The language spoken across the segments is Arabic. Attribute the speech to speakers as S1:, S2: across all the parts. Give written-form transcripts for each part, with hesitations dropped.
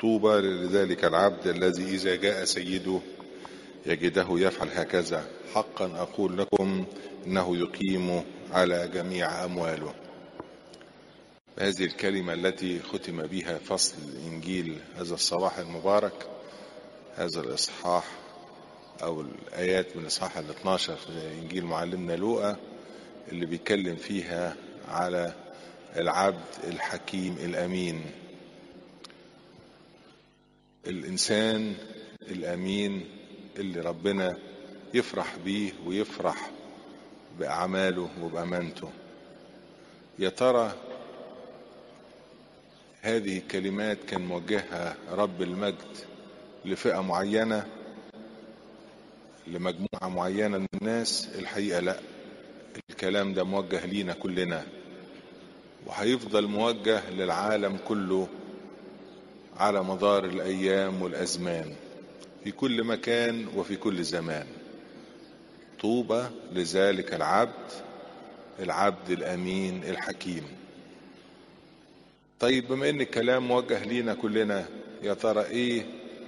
S1: طوبى لذلك العبد الذي إذا جاء سيده يجده يفعل هكذا، حقا أقول لكم إنه يقيم على جميع أمواله. هذه الكلمة التي ختم بها فصل الإنجيل هذا الصباح المبارك، هذا الإصحاح أو الآيات من الإصحاح 12 في إنجيل معلمنا لوقا، اللي بيتكلم فيها على العبد الحكيم الأمين، الإنسان الأمين اللي ربنا يفرح بيه ويفرح بأعماله وبأمانته. يا ترى هذه الكلمات كان موجهها رب المجد لفئة معينة، لمجموعة معينة من الناس؟ الحقيقة لا، الكلام ده موجه لينا كلنا، وهيفضل موجه للعالم كله على مدار الأيام والأزمان، في كل مكان وفي كل زمان. طوبى لذلك العبد الأمين الحكيم. طيب، بما ان الكلام موجه لينا كلنا، يا ترى ايه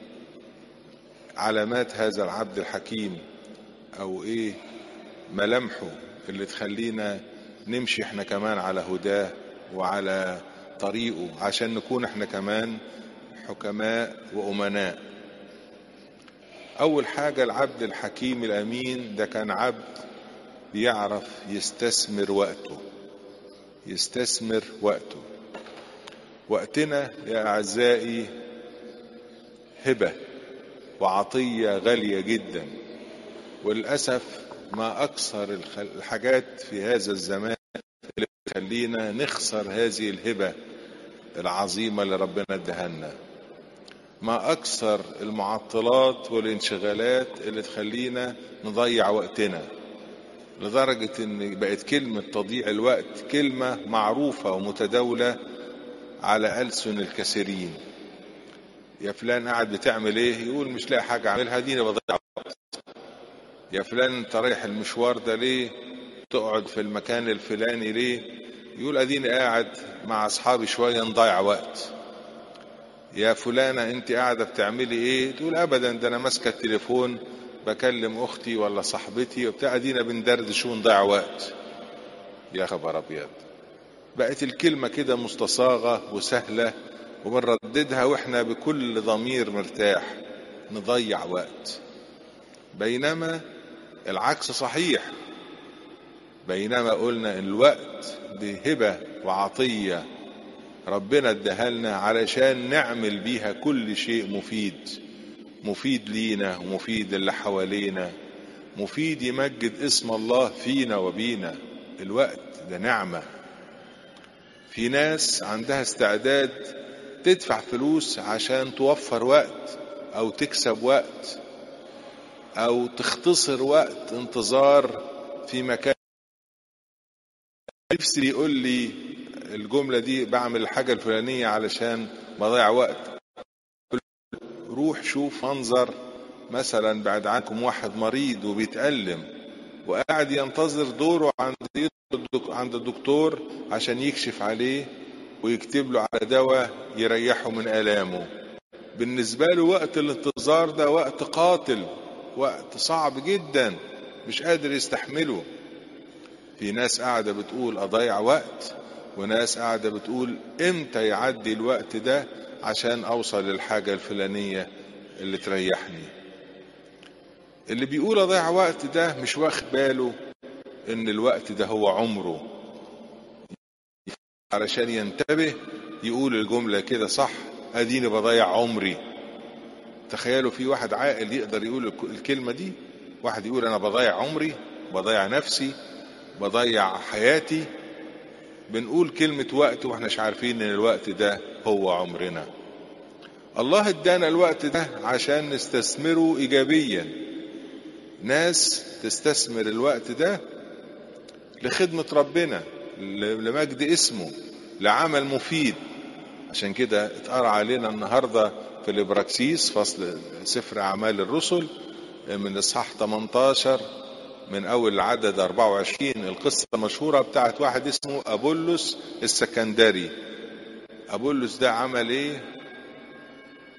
S1: علامات هذا العبد الحكيم، او ايه ملامحه اللي تخلينا نمشي احنا كمان على هداه وعلى طريقه، عشان نكون احنا كمان حكماء وأمناء؟ اول حاجة، العبد الحكيم الأمين ده كان عبد بيعرف يستثمر وقته. وقتنا يا أعزائي هبة وعطية غالية جدا، وللأسف ما أكثر الحاجات في هذا الزمان اللي بتخلينا نخسر هذه الهبة العظيمة اللي ربنا ادهلنا. ما أكثر المعطلات والانشغالات اللي تخلينا نضيع وقتنا، لدرجة ان بقت كلمة تضييع الوقت كلمة معروفة ومتداولة على ألسن الكثيرين. يا فلان قاعد بتعمل ايه؟ يقول مش لاقي حاجة اعملها، دي بضيع وقت. يا فلان انت رايح المشوار ده ليه؟ تقعد في المكان الفلاني ليه؟ يقول اديني قاعد مع اصحابي شوية نضيع وقت. يا فلانة انت قاعدة بتعملي ايه؟ تقول ابدا، ده انا ماسكة التليفون بكلم اختي ولا صاحبتي وبتاع، ادينا بندردش ونضيع وقت. يا خبر ابيض، بقت الكلمة كده مستصاغة وسهلة وبنرددها واحنا بكل ضمير مرتاح، نضيع وقت. بينما العكس صحيح، بينما قلنا الوقت دي هبة وعطية ربنا ادهلنا علشان نعمل بيها كل شيء مفيد لينا ومفيد اللي حوالينا، مفيد يمجد اسم الله فينا وبينا. الوقت ده نعمة. في ناس عندها استعداد تدفع فلوس عشان توفر وقت او تكسب وقت او تختصر وقت انتظار في مكان. نفسي يقول لي الجملة دي بعمل الحاجة الفلانية علشان بضيع وقت. روح شوف منظر مثلا بعد عنكم واحد مريض وبيتألم وقاعد ينتظر دوره عند الدكتور عشان يكشف عليه ويكتب له على دواء يريحه من آلامه. بالنسبة له وقت الانتظار ده وقت قاتل، وقت صعب جدا، مش قادر يستحمله. في ناس قاعدة بتقول أضيع وقت، وناس قاعدة بتقول امتى يعدي الوقت ده عشان أوصل للحاجة الفلانية اللي تريحني. اللي بيقول أضيع وقت ده مش واخد باله إن الوقت ده هو عمره. علشان ينتبه يقول الجملة كده صح، أديني بضيع عمري. تخيلوا في واحد عاقل يقدر يقول الكلمة دي؟ واحد يقول أنا بضيع عمري، بضيع نفسي، بضيع حياتي. بنقول كلمة وقت واحنا مش عارفين ان الوقت ده هو عمرنا. الله ادانا الوقت ده عشان نستثمره ايجابيا. ناس تستثمر الوقت ده لخدمة ربنا، لمجد اسمه، لعمل مفيد. عشان كده اتقرأ علينا النهاردة في الإبراكسيس فصل سفر أعمال الرسل من الإصحاح 18 من أول العدد 24 القصة المشهورة بتاعت واحد اسمه أبولس السكندري. أبولس ده عمل إيه؟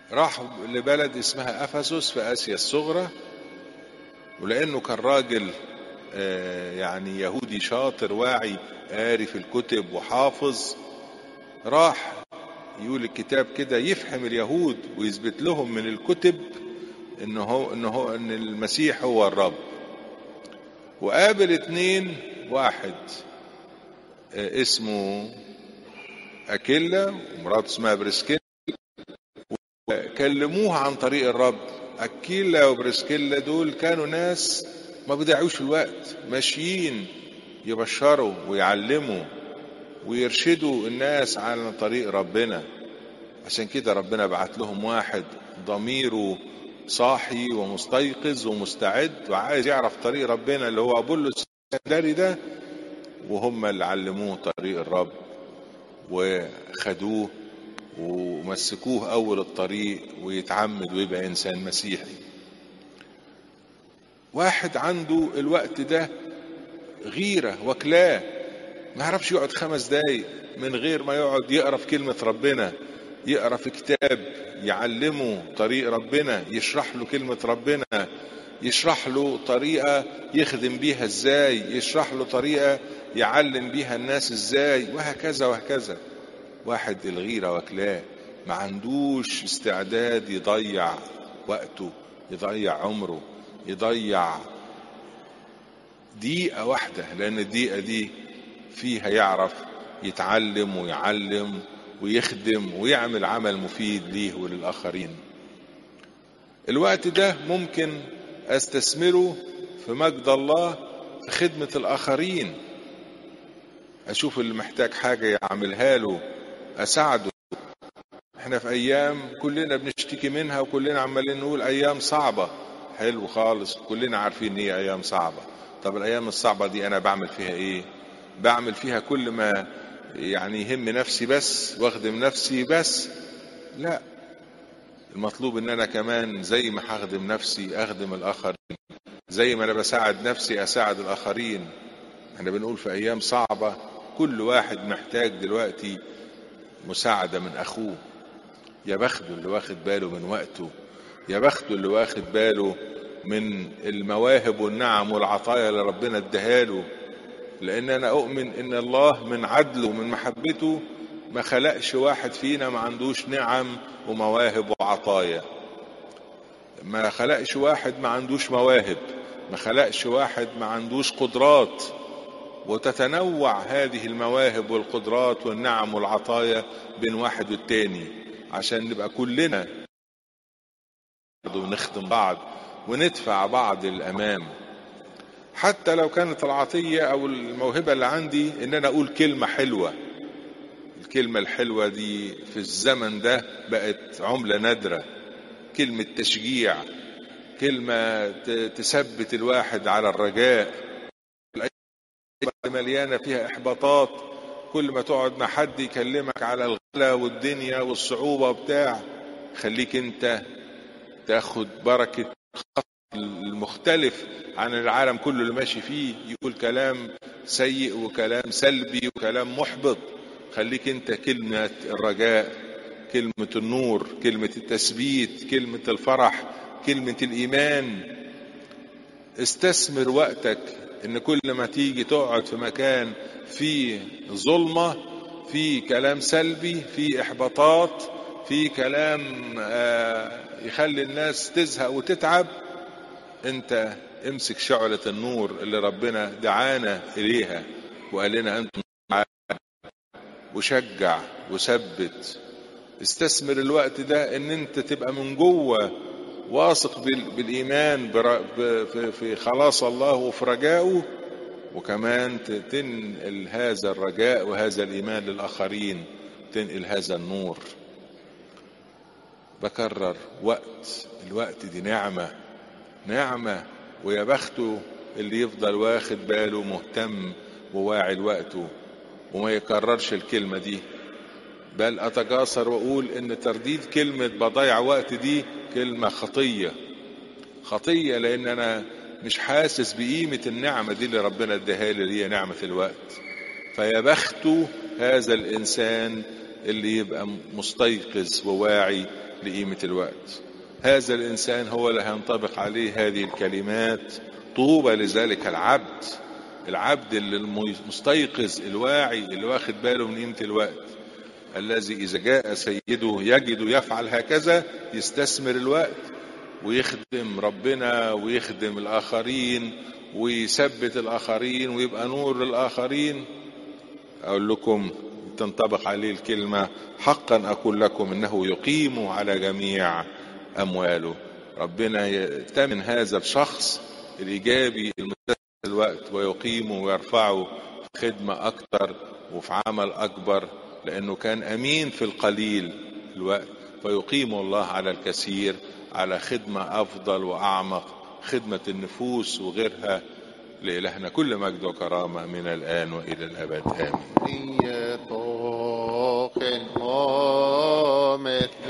S1: راح لبلد اسمها أفسس في آسيا الصغرى، ولأنه كان راجل يعني يهودي شاطر واعي قاري في الكتب وحافظ، راح يقول الكتاب كده يفهم اليهود ويثبت لهم من الكتب ان المسيح هو الرب. وقابل اتنين، واحد اسمه أكيلا ومراته اسمها بريسكيلا، كلموها عن طريق الرب. أكيلا وبريسكيلا دول كانوا ناس ما بيضيعوش الوقت، ماشيين يبشروا ويعلموا ويرشدوا الناس على طريق ربنا. عشان كده ربنا بعت لهم واحد ضميره صاحي ومستيقظ ومستعد وعايز يعرف طريق ربنا، اللي هو أبولس السكندري ده، وهم اللي علموه طريق الرب وخدوه ومسكوه أول الطريق ويتعمد ويبقى إنسان مسيحي. واحد عنده الوقت ده غيرة وكلاه، ما يعرفش يقعد 5 دقايق من غير ما يقعد يقرأ في كلمة ربنا، يقرأ في كتاب يعلمه طريق ربنا، يشرح له كلمة ربنا، يشرح له طريقة يخدم بيها ازاي، يشرح له طريقة يعلم بيها الناس ازاي، وهكذا وهكذا. واحد الغيرة وكلاه، ما عندوش استعداد يضيع وقته، يضيع عمره، يضيع دقيقة واحدة، لأن الدقيقة دي فيها يعرف يتعلم ويعلم ويخدم ويعمل عمل مفيد ليه وللآخرين. الوقت ده ممكن استثمره في مجد الله، في خدمة الآخرين، أشوف اللي محتاج حاجة يعملها له، أساعده. احنا في أيام كلنا بنشتكي منها وكلنا عمالين نقول أيام صعبة. حلو خالص، كلنا عارفين ان هي أيام صعبة. طب الأيام الصعبة دي أنا بعمل فيها إيه؟ بعمل فيها كل ما يعني يهم نفسي بس واخدم نفسي بس؟ لا، المطلوب ان انا كمان زي ما هخدم نفسي اخدم الاخرين، زي ما انا بساعد نفسي اساعد الاخرين. احنا بنقول في ايام صعبة كل واحد محتاج دلوقتي مساعدة من اخوه. يا بخته اللي واخد باله من وقته، يا بخته اللي واخد باله من المواهب والنعم والعطايا اللي ربنا اداهاله. لان انا اؤمن ان الله من عدله ومن محبته ما خلقش واحد فينا ما عندوش نعم ومواهب وعطايا، ما خلقش واحد ما عندوش مواهب، ما خلقش واحد ما عندوش قدرات، وتتنوع هذه المواهب والقدرات والنعم والعطايا بين واحد والتاني، عشان نبقى كلنا ونخدم بعض وندفع بعض للأمام. حتى لو كانت العطية أو الموهبة اللي عندي إن أنا أقول كلمة حلوة، الكلمة الحلوة دي في الزمن ده بقت عملة نادرة. كلمة تشجيع، كلمة تثبت الواحد على الرجاء. الأيام مليانة فيها إحباطات، كل ما تقعد مع حد يكلمك على الغلا والدنيا والصعوبة بتاع، خليك انت تاخد بركة المختلف عن العالم كله اللي ماشي فيه، يقول كلام سيء وكلام سلبي وكلام محبط. خليك انت كلمة الرجاء، كلمة النور، كلمة التثبيت، كلمة الفرح، كلمة الإيمان. استثمر وقتك، ان كل ما تيجي تقعد في مكان فيه ظلمة، فيه كلام سلبي، فيه إحباطات، فيه كلام يخلي الناس تزهق وتتعب، انت امسك شعلة النور اللي ربنا دعانا إليها وقال لنا أنتم وشجع وثبت. استثمر الوقت ده ان انت تبقى من جوه واثق بالإيمان في خلاص الله وفي رجائه، وكمان تنقل هذا الرجاء وهذا الإيمان للآخرين، تنقل هذا النور. بكرر، الوقت دي نعمة، ويا بخته اللي يفضل واخد باله مهتم وواعي لوقته وما يكررش الكلمة دي. بل أتجاسر وأقول إن ترديد كلمة بضيع وقت دي كلمة خطية، لأن أنا مش حاسس بقيمة النعمة دي اللي ربنا اداها لي، هي نعمة الوقت. فيا بخته هذا الإنسان اللي يبقى مستيقظ وواعي لقيمة الوقت. هذا الإنسان هو اللي هينطبق عليه هذه الكلمات: طوبى لذلك العبد اللي المستيقظ الواعي اللي واخد باله من قيمة الوقت، الذي إذا جاء سيده يجد يفعل هكذا، يستثمر الوقت ويخدم ربنا ويخدم الآخرين ويثبت الآخرين ويبقى نور للآخرين. أقول لكم تنطبق عليه الكلمة: حقا أقول لكم إنه يقيم على جميع أمواله. ربنا يأتمن هذا الشخص الإيجابي المستثمر الوقت ويقيمه ويرفعه في خدمة أكتر وفي عمل أكبر، لأنه كان أمين في القليل الوقت، فيقيم الله على الكثير على خدمة أفضل وأعمق، خدمة النفوس وغيرها. لإلهنا كل مجد وكرامة من الآن وإلى الأبد آمين.